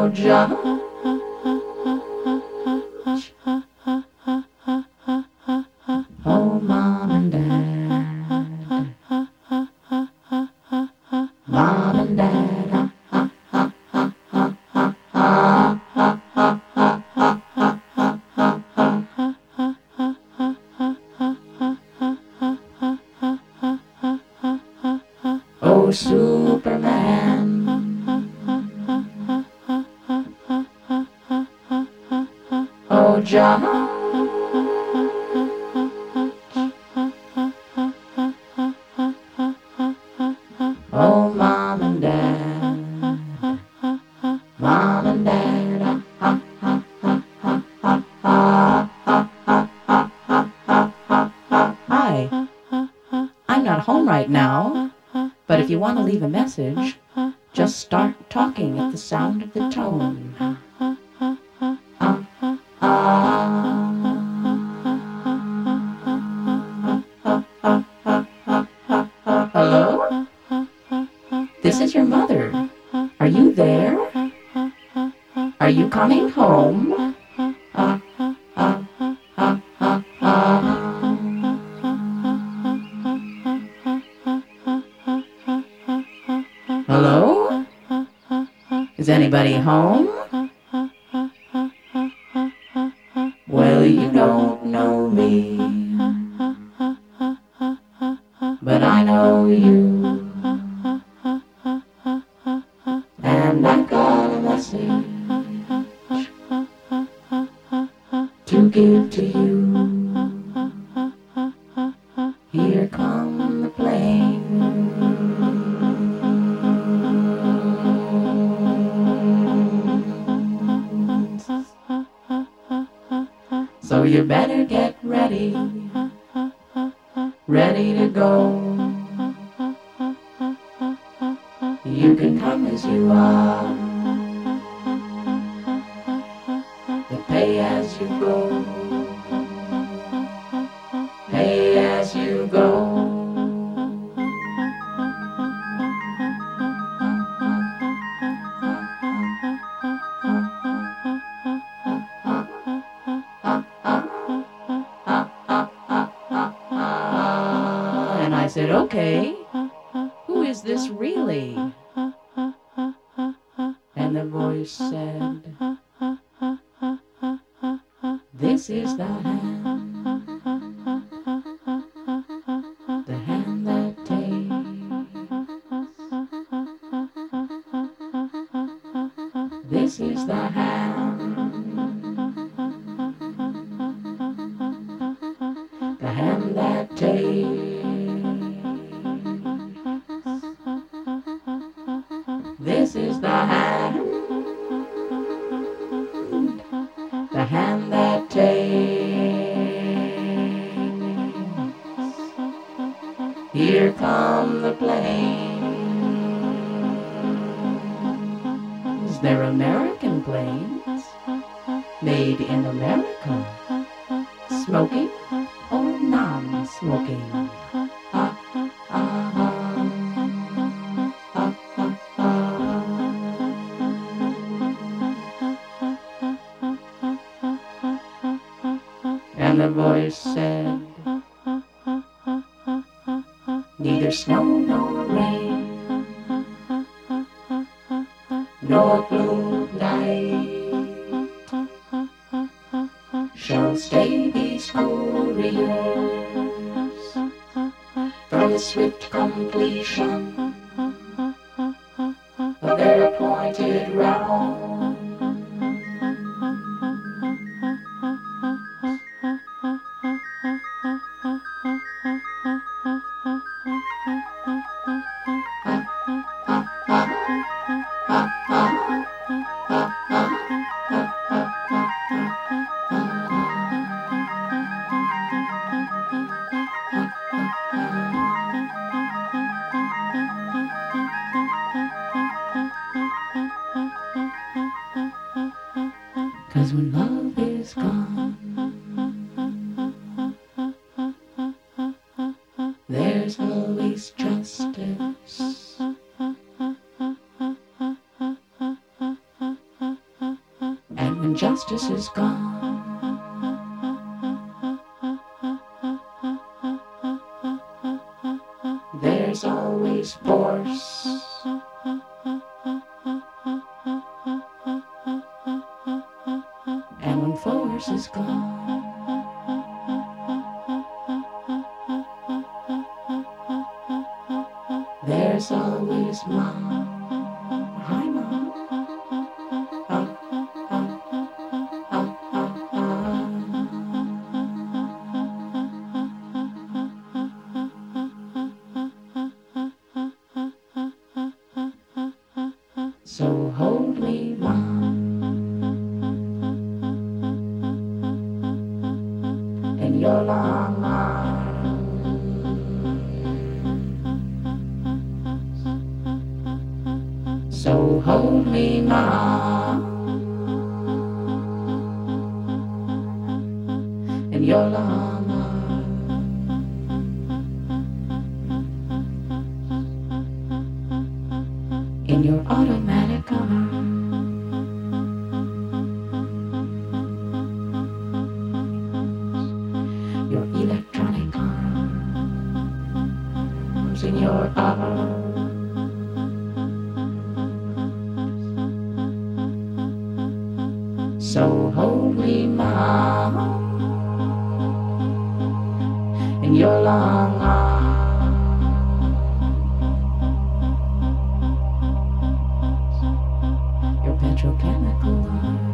Georgia. Oh, mom and dad. Mom and dad. Oh, Superman. Oh, John. Oh, mom and dad. Mom and dad. Hi, I'm not home right now, but if you want to leave a message, just start talking at the sound of the tone. Hello? This is your mother. Are you there? Are you coming home? Hello? Is anybody home? Well, you don't know me, but I know you. And I got a message to give to you. Here come the planes. So you better get ready, ready to go. You can come as you are, but pay as you go. Pay as you go. And I said, okay, who is this really? And the voice said, this is the hand that takes. This is the hand that takes. This is the hand that takes. Here come the planes. They're American planes, made in America. Smoking or non-smoking? And the voice said, neither snow nor rain, nor blue night shall stay these couriers from the swift completion of their appointed round. Cause when love is gone, there's always justice. And when justice is gone, there's always force. And when force is gone, there's always mom. Hi, mom. So hold me, mom, in your long arms. So hold me, mom, in your long arms. In your automatic arm, your electronic arms, in your arms. So hold me, mom, in your long arms. Your petrochemical arms.